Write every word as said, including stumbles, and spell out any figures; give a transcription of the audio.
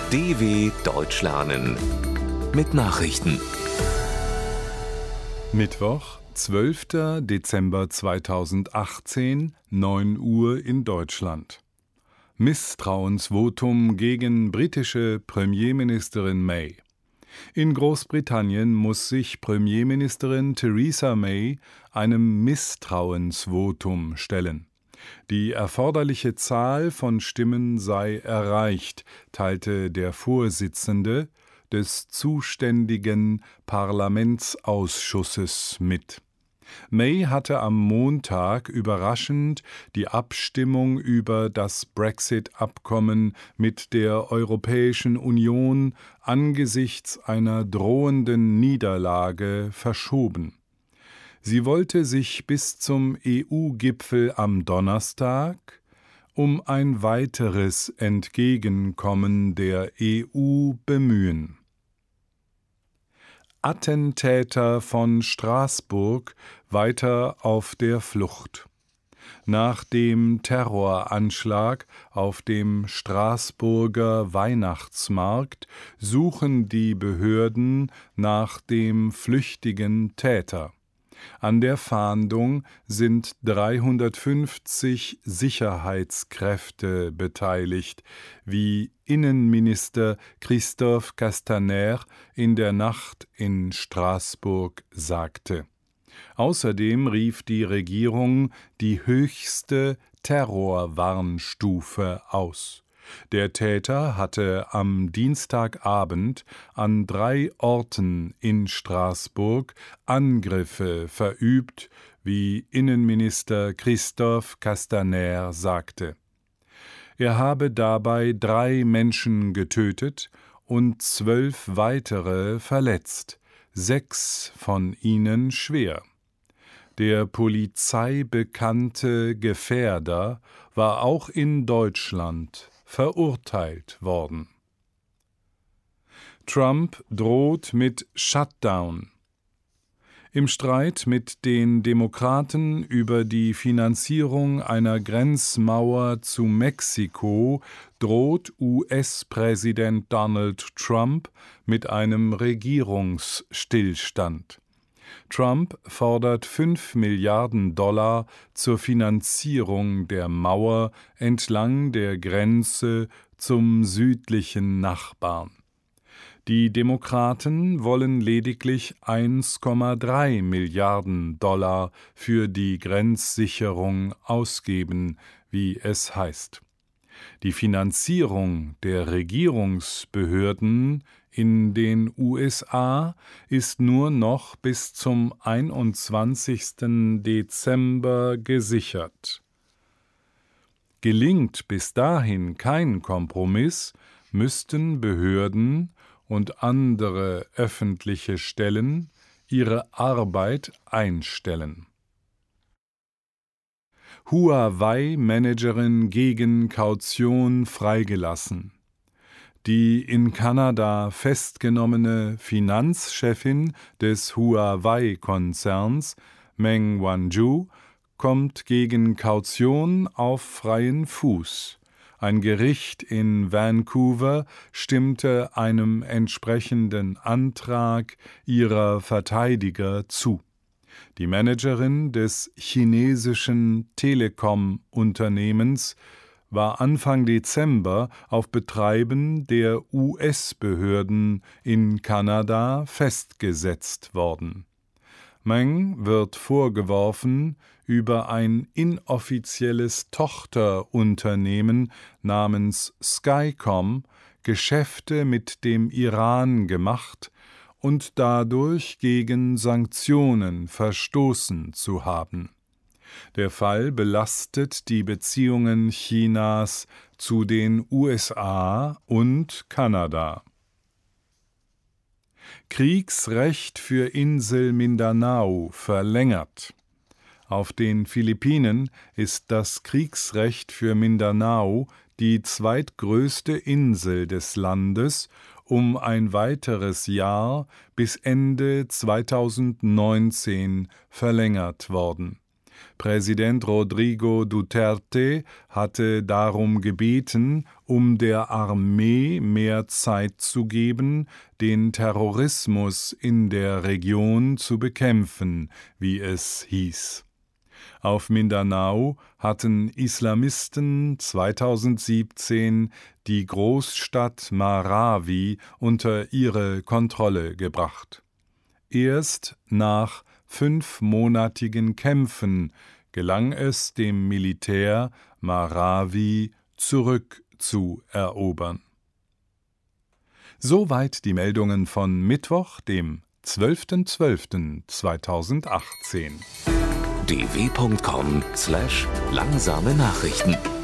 D W Deutsch lernen mit Nachrichten. Mittwoch, zwölfter Dezember zweitausendachtzehn, neun Uhr in Deutschland. Misstrauensvotum gegen britische Premierministerin May. In Großbritannien muss sich Premierministerin Theresa May einem Misstrauensvotum stellen. Die erforderliche Zahl von Stimmen sei erreicht, teilte der Vorsitzende des zuständigen Parlamentsausschusses mit. May hatte am Montag überraschend die Abstimmung über das Brexit-Abkommen mit der Europäischen Union angesichts einer drohenden Niederlage verschoben. Sie wollte sich bis zum E U-Gipfel am Donnerstag um ein weiteres Entgegenkommen der E U bemühen. Attentäter von Straßburg weiter auf der Flucht. Nach dem Terroranschlag auf dem Straßburger Weihnachtsmarkt suchen die Behörden nach dem flüchtigen Täter. An der Fahndung sind dreihundertfünfzig Sicherheitskräfte beteiligt, wie Innenminister Christophe Castaner in der Nacht in Straßburg sagte. Außerdem rief die Regierung die höchste Terrorwarnstufe aus. Der Täter hatte am Dienstagabend an drei Orten in Straßburg Angriffe verübt, wie Innenminister Christophe Castaner sagte. Er habe dabei drei Menschen getötet und zwölf weitere verletzt, sechs von ihnen schwer. Der Polizei bekannte Gefährder war auch in Deutschland verurteilt worden. Trump droht mit Shutdown. Im Streit mit den Demokraten über die Finanzierung einer Grenzmauer zu Mexiko droht U S-Präsident Donald Trump mit einem Regierungsstillstand. Trump fordert fünf Milliarden Dollar zur Finanzierung der Mauer entlang der Grenze zum südlichen Nachbarn. Die Demokraten wollen lediglich eins Komma drei Milliarden Dollar für die Grenzsicherung ausgeben, wie es heißt. Die Finanzierung der Regierungsbehörden in den U S A ist nur noch bis zum einundzwanzigsten Dezember gesichert. Gelingt bis dahin kein Kompromiss, müssten Behörden und andere öffentliche Stellen ihre Arbeit einstellen. Huawei-Managerin gegen Kaution freigelassen. Die in Kanada festgenommene Finanzchefin des Huawei-Konzerns, Meng Wanzhou, kommt gegen Kaution auf freien Fuß. Ein Gericht in Vancouver stimmte einem entsprechenden Antrag ihrer Verteidiger zu. Die Managerin des chinesischen Telekom-Unternehmens war Anfang Dezember auf Betreiben der U S-Behörden in Kanada festgesetzt worden. Meng wird vorgeworfen, über ein inoffizielles Tochterunternehmen namens Skycom Geschäfte mit dem Iran gemacht und dadurch gegen Sanktionen verstoßen zu haben. Der Fall belastet die Beziehungen Chinas zu den U S A und Kanada. Kriegsrecht für Insel Mindanao verlängert. Auf den Philippinen ist das Kriegsrecht für Mindanao, die zweitgrößte Insel des Landes, um ein weiteres Jahr bis Ende zweitausendneunzehn verlängert worden. Präsident Rodrigo Duterte hatte darum gebeten, um der Armee mehr Zeit zu geben, den Terrorismus in der Region zu bekämpfen, wie es hieß. Auf Mindanao hatten Islamisten zweitausendsiebzehn die Großstadt Marawi unter ihre Kontrolle gebracht. Erst nach fünfmonatigen Kämpfen gelang es dem Militär, Marawi zurückzuerobern. Soweit die Meldungen von Mittwoch, dem zwölften zwölften zweitausendachtzehn. d w punkt com slash langsame Nachrichten